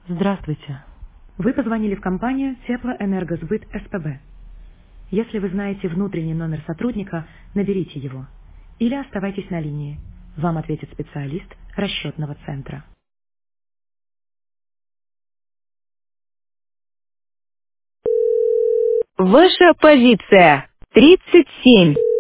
Здравствуйте. Вы позвонили в компанию Теплоэнергосбыт СПБ. Если вы знаете внутренний номер сотрудника, наберите его. Или оставайтесь на линии. Вам ответит специалист расчетного центра. Ваша позиция 37.